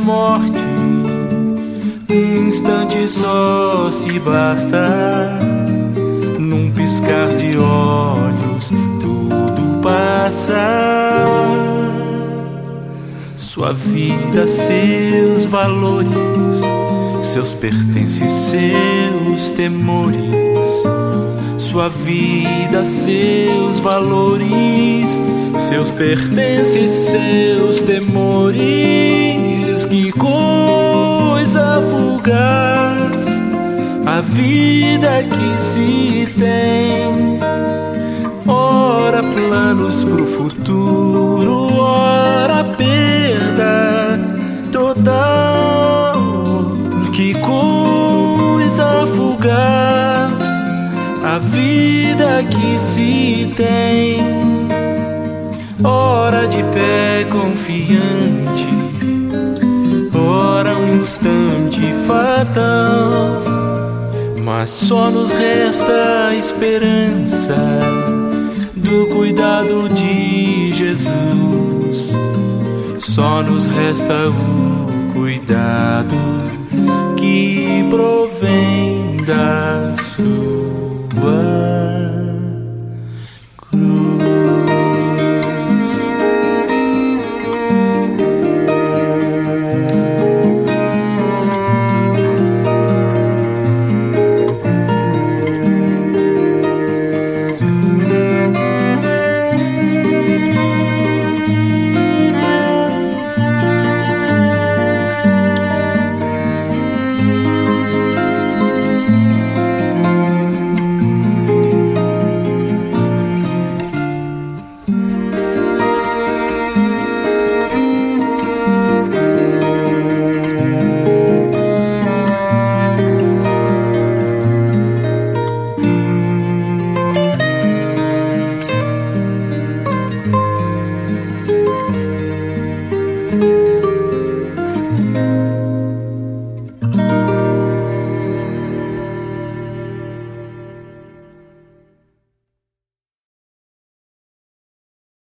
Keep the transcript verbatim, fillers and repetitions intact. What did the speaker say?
morte, um instante só se basta. Num piscar de olhos tudo passa. Sua vida, seus valores, seus pertences, seus temores. Sua vida, seus valores, seus pertences, seus temores. Que coisa fugaz a vida que se tem. Ora planos pro futuro, ora perda total. Que coisa fugaz a vida que se tem. Ora de pé confiante, ora um instante fatal. Mas só nos resta a esperança do cuidado de Jesus. Só nos resta o cuidado que provém da sua.